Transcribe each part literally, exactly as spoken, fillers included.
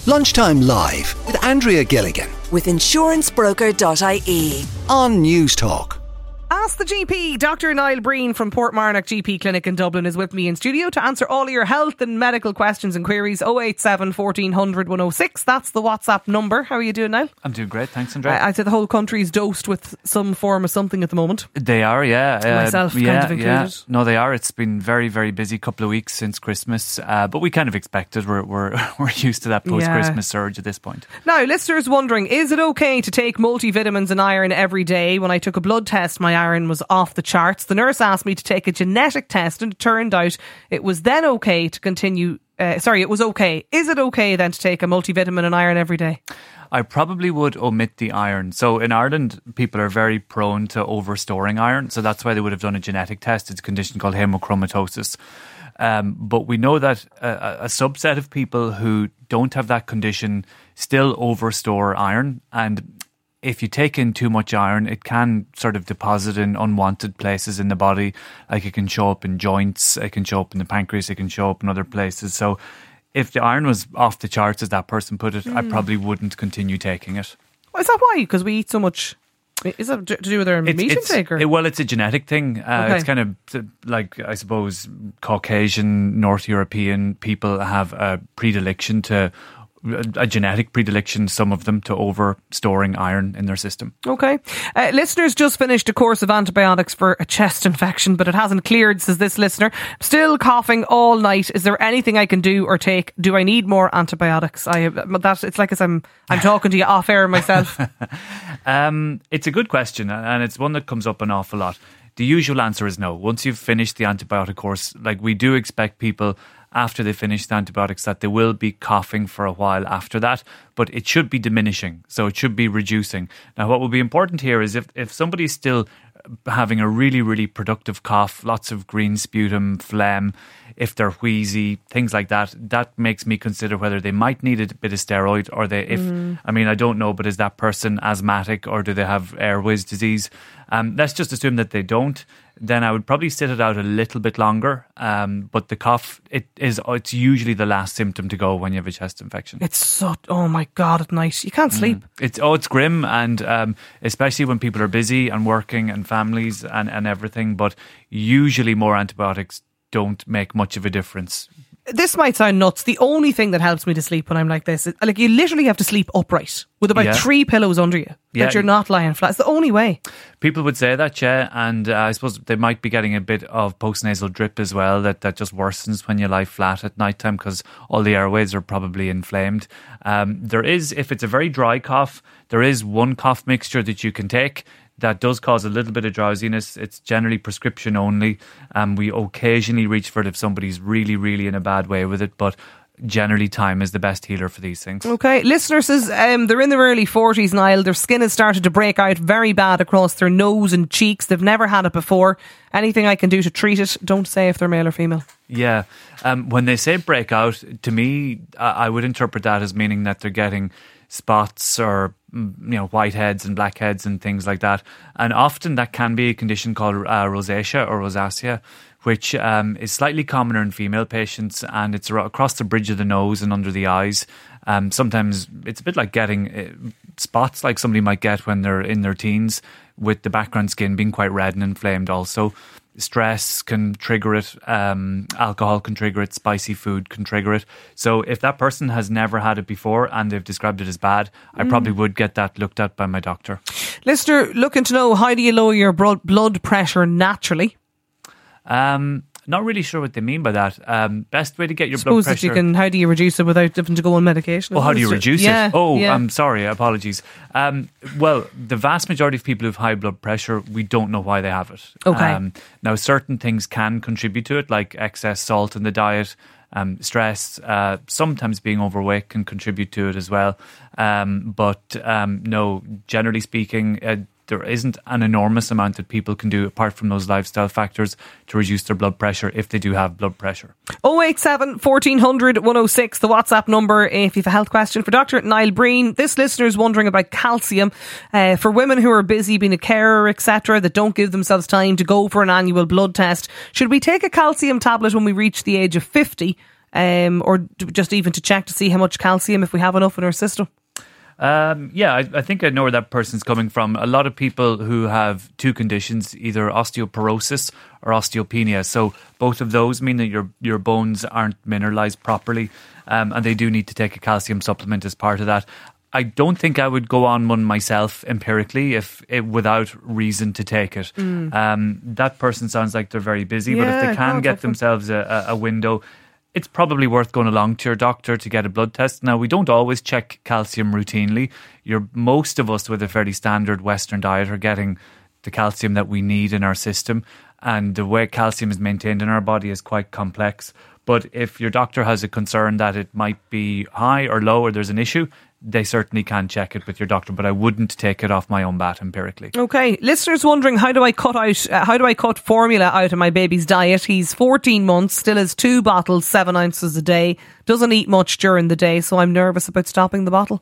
Lunchtime Live with Andrea Gilligan with insurance broker dot I E on News Talk. Ask the G P. Doctor Niall Breen from Portmarnock G P Clinic in Dublin is with me in studio to answer all your health and medical questions and queries. oh eight seven, fourteen hundred, one oh six. That's the WhatsApp number. How are you doing, Niall? I'm doing great, thanks, Andrea. Uh, I'd say the whole country's dosed with some form of something at the moment. They are, yeah. Uh, Myself yeah, kind of included. Yeah. No, they are. It's been very, very busy couple of weeks since Christmas, uh, but we kind of expected. We're we're we're used to that post-Christmas yeah. surge at this point. Now, listeners wondering, is it okay to take multivitamins and iron every day? When I took a blood test, my iron was off the charts. The nurse asked me to take a genetic test, and it turned out it was then okay to continue. Uh, sorry, it was okay. Is it okay then to take a multivitamin and iron every day? I probably would omit the iron. So in Ireland, people are very prone to overstoring iron. So that's why they would have done a genetic test. It's a condition called hemochromatosis. Um, but we know that a, a subset of people who don't have that condition still overstore iron, and if you take in too much iron, it can sort of deposit in unwanted places in the body. Like it can show up in joints, it can show up in the pancreas, it can show up in other places. So if the iron was off the charts, as that person put it, mm. I probably wouldn't continue taking it. Well, is that why? Because we eat so much. Is that to do with their it's, meat it's, intake? Or? It, well, it's a genetic thing. Uh, okay. It's kind of like, I suppose, Caucasian, North European people have a predilection to a genetic predilection, some of them, to over storing iron in their system. Okay. Uh, listeners just finished a course of antibiotics for a chest infection, but it hasn't cleared, says this listener. Still coughing all night. Is there anything I can do or take? Do I need more antibiotics? I that it's like as I'm I'm talking to you off air myself. um, it's a good question, and it's one that comes up an awful lot. The usual answer is no. Once you've finished the antibiotic course, like we do expect people after they finish the antibiotics that they will be coughing for a while after that, but it should be diminishing, so it should be reducing. Now, what will be important here is if, if somebody's still having a really, really productive cough, lots of green sputum, phlegm, if they're wheezy, things like that, that makes me consider whether they might need a bit of steroid, or they, if, mm. I mean, I don't know, but is that person asthmatic or do they have airways disease? Um, let's just assume that they don't. Then I would probably sit it out a little bit longer. Um, but the cough, it is, it's usually the last symptom to go when you have a chest infection. It's so, oh my God, at night. You can't sleep. Mm. It's, oh, it's grim. And um, especially when people are busy and working and families and, and everything. But usually more antibiotics don't make much of a difference. This might sound nuts. The only thing that helps me to sleep when I'm like this, like you literally have to sleep upright with about yeah. three pillows under you that yeah. you're not lying flat. It's the only way. People would say that, yeah, and uh, I suppose they might be getting a bit of postnasal drip as well, that, that just worsens when you lie flat at night time because all the airways are probably inflamed. Um, there is, if it's a very dry cough, there is one cough mixture that you can take that does cause a little bit of drowsiness. It's generally prescription only. Um, we occasionally reach for it if somebody's really, really in a bad way with it, but generally time is the best healer for these things. Okay, listener says um, they're in their early forties, Niall. Their skin has started to break out very bad across their nose and cheeks. They've never had it before. Anything I can do to treat it? Don't say if they're male or female. Yeah, um, when they say break out, to me, I would interpret that as meaning that they're getting spots or, you know, whiteheads and blackheads and things like that. And often that can be a condition called uh, rosacea or rosacea, which um, is slightly commoner in female patients, and it's across the bridge of the nose and under the eyes. Um, sometimes it's a bit like getting uh, spots like somebody might get when they're in their teens, with the background skin being quite red and inflamed also. Stress can trigger it, um, alcohol can trigger it, spicy food can trigger it. So if that person has never had it before and they've described it as bad, I mm. probably would get that looked at by my doctor. Listener looking to know, how do you lower your blood pressure naturally? Um, not really sure what they mean by that. Um, best way to get your Suppose blood pressure. That you can, how do you reduce it without having to go on medication? Oh, how do you reduce yeah, it? Oh, yeah. I'm sorry. Apologies. Um, well, the vast majority of people who have high blood pressure, we don't know why they have it. Okay. Um, now, certain things can contribute to it, like excess salt in the diet, um, stress, uh, sometimes being overweight can contribute to it as well. Um, but um, no, generally speaking, uh, there isn't an enormous amount that people can do apart from those lifestyle factors to reduce their blood pressure if they do have blood pressure. oh eight seven, fourteen hundred, one oh six, the WhatsApp number if you have a health question for Doctor Niall Breen. This listener is wondering about calcium. Uh, for women who are busy being a carer, et cetera, that don't give themselves time to go for an annual blood test, should we take a calcium tablet when we reach the age of fifty? um, or just even to check to see how much calcium, if we have enough in our system? Um, yeah, I, I think I know where that person's coming from. A lot of people who have two conditions, either osteoporosis or osteopenia. So both of those mean that your your bones aren't mineralized properly, um, and they do need to take a calcium supplement as part of that. I don't think I would go on one myself empirically if it, without reason to take it. Mm. Um, that person sounds like they're very busy, yeah, but if they can no, get themselves a, a window, it's probably worth going along to your doctor to get a blood test. Now, we don't always check calcium routinely. You're, most of us with a fairly standard Western diet are getting the calcium that we need in our system. And the way calcium is maintained in our body is quite complex. But if your doctor has a concern that it might be high or low or there's an issue, they certainly can check it with your doctor, but I wouldn't take it off my own bat empirically. Okay, listeners wondering, how do I cut out? Uh, how do I cut formula out of my baby's diet? He's fourteen months, still has two bottles, seven ounces a day, doesn't eat much during the day, so I'm nervous about stopping the bottle.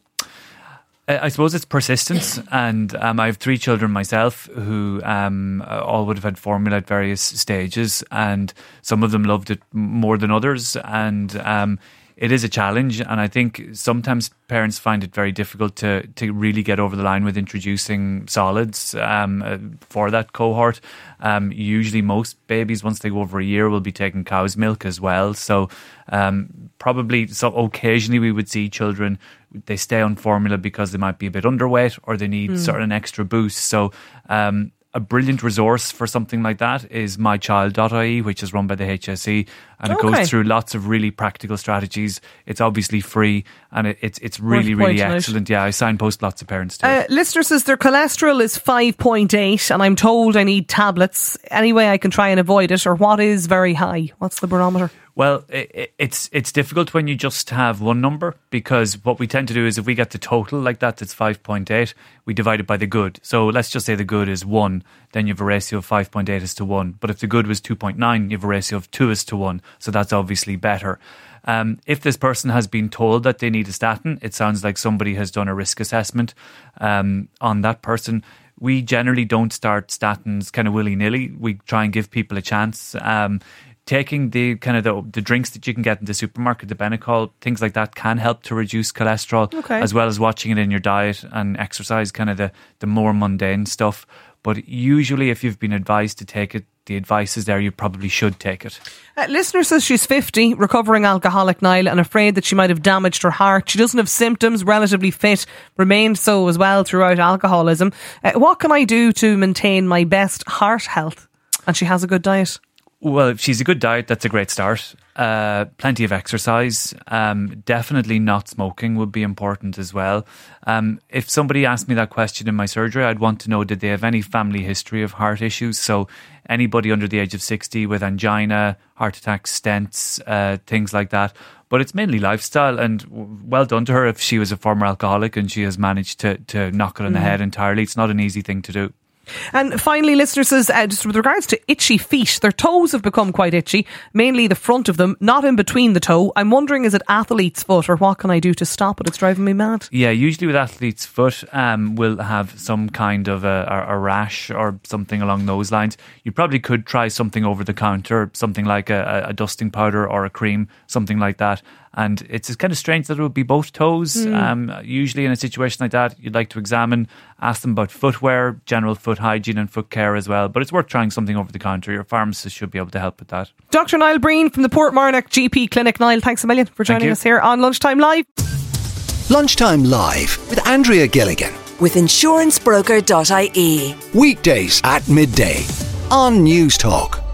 I suppose it's persistence, and um, I have three children myself who um, all would have had formula at various stages, and some of them loved it more than others, and um, it is a challenge, and I think sometimes parents find it very difficult to to really get over the line with introducing solids um, for that cohort. Um, usually most babies, once they go over a year, will be taking cow's milk as well. So um, probably so occasionally we would see children, they stay on formula because they might be a bit underweight or they need mm. sort of an extra boost. So um, a brilliant resource for something like that is my child dot I E, which is run by the H S E, and it okay. goes through lots of really practical strategies. It's obviously free, and it, it's it's really, really excellent. Yeah, I signpost lots of parents to uh, it. Listener says their cholesterol is five point eight, and I'm told I need tablets. Any way I can try and avoid it, or what is very high? What's the barometer? Well, it, it's it's difficult when you just have one number, because what we tend to do is if we get the total like that, that's five point eight, we divide it by the good. So let's just say the good is one, then you have a ratio of five point eight is to one. But if the good was two point nine, you have a ratio of two is to one. So that's obviously better. Um, if this person has been told that they need a statin, it sounds like somebody has done a risk assessment um, on that person. We generally don't start statins kind of willy-nilly. We try and give people a chance. Um Taking the kind of the, the drinks that you can get in the supermarket, the Benecol, things like that can help to reduce cholesterol, okay. as well as watching it in your diet and exercise, kind of the, the more mundane stuff. But usually if you've been advised to take it, the advice is there, you probably should take it. Uh, listener says she's fifty, recovering alcoholic, Niall, and afraid that she might have damaged her heart. She doesn't have symptoms, relatively fit, remained so as well throughout alcoholism. Uh, what can I do to maintain my best heart health? And she has a good diet. Well, if she's a good diet, that's a great start. Uh, plenty of exercise. Um, definitely not smoking would be important as well. Um, if somebody asked me that question in my surgery, I'd want to know, did they have any family history of heart issues? So anybody under the age of sixty with angina, heart attacks, stents, uh, things like that. But it's mainly lifestyle, and well done to her if she was a former alcoholic and she has managed to, to knock it on mm. the head entirely. It's not an easy thing to do. And finally, listener says, uh, just with regards to itchy feet, their toes have become quite itchy, mainly the front of them, not in between the toe. I'm wondering, is it athlete's foot, or what can I do to stop it? It's driving me mad. Yeah, usually with athlete's foot, um, we'll have some kind of a, a, a rash or something along those lines. You probably could try something over the counter, something like a, a dusting powder or a cream, something like that. And it's kind of strange that it would be both toes. Mm. Um, usually in a situation like that, you'd like to examine, ask them about footwear, general foot hygiene and foot care as well. But it's worth trying something over the counter. Your pharmacist should be able to help with that. Doctor Niall Breen from the Portmarnock G P Clinic. Niall, thanks a million for joining us here on Lunchtime Live. Lunchtime Live with Andrea Gilligan. With insurance broker dot I E. Weekdays at midday on News Talk.